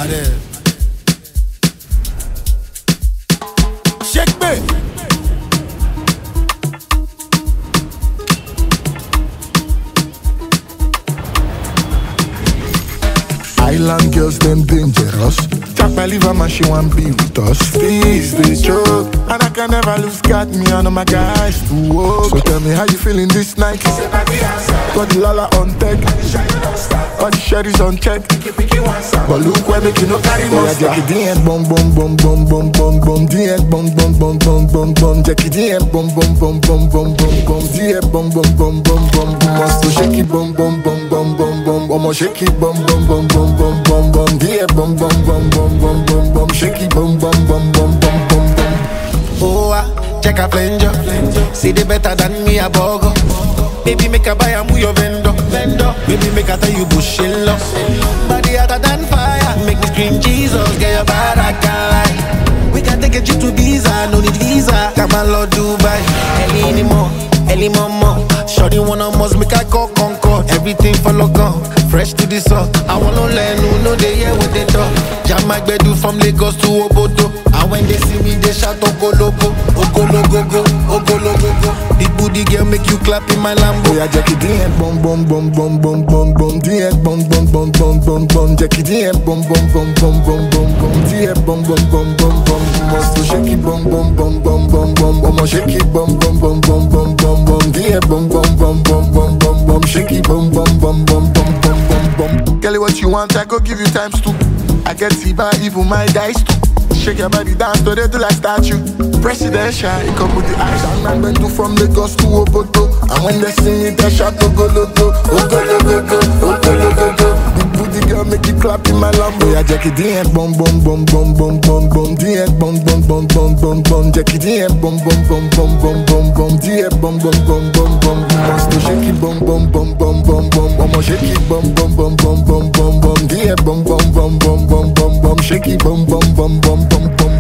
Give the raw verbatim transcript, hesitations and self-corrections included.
Allez. Shake me. Island girls, them dangerous. Jack my liver, man, she want be with us. Please, they joke, and I can never lose God. Me and all my guys to walk. So tell me how you feeling this night? Got the lala on tech, got the sherry's on check. But look where make you no carry no. Yeah, Jackie D and bum bum bum bum bum bum bum D and bum bum bum bum bum bum Jackie D and bum bum bum bum bum bum bum D and bum bum bum bum bum bum. Must shake it bum bum bum bum bum bum. I'ma shake it bum bum bum bum bum bum bum. D and bum bum bum bum bum bum bum. Shake it bum bum bum bum bum bum bum. Oh, ah, check a flanger. See the better than me a burger. Baby, make a buy and move your vendor. vendor. Baby, make a tell you bushing love. Body hotter than fire. Make me scream Jesus, get your bad, I can't lie. We can take a trip to Visa, no need visa. Come on, Lord Dubai. Any anymore, any more. Shorty wanna must make I call Concord. Everything for local, fresh to the sun. I wanna learn who know they hear what they talk. Jam my bedu from Lagos to Obodo. And when they see me, they shout Ogologo, Ogologo, Ogologo. The booty girl make you clap in my Lambo. Yeah, Jackie D and bum bum bum bum bum bum bum D and bum bum bum bum bum bum Jackie D and bum bum bum bum bum bum bum D and bum bum bum bum bum. Must shake it bum bum bum bum bum bum. I'ma shake it bum bum bum bum bum bum bum D and bum bum bum bum bum bum bum. Shake it bum bum bum bum bum bum bum bum. Girl, what you want, I go give you times two. I get Tiba, even my guys too. Shake your body dance to the do like statue. Presidential, it come with the eyes. And man been do from Lagos to Obodo. And when they sing it, they shout Ogologo, Ogologo, Ogologo. The booty girl make you clap in my Lambo. Yeah, Jackie D and bum bum bum bum bum bum bum D and bum bum bum bum bum bum Jackie D and bum bum bum bum bum bum bum D and bum bum bum bum bum. Must shake it bum bum bum bum bum bum. I'ma shake it bum bum bum bum bum bum bum D and bum bum bum bum bum bum bum. Shake it bum bum bum bum bum bum.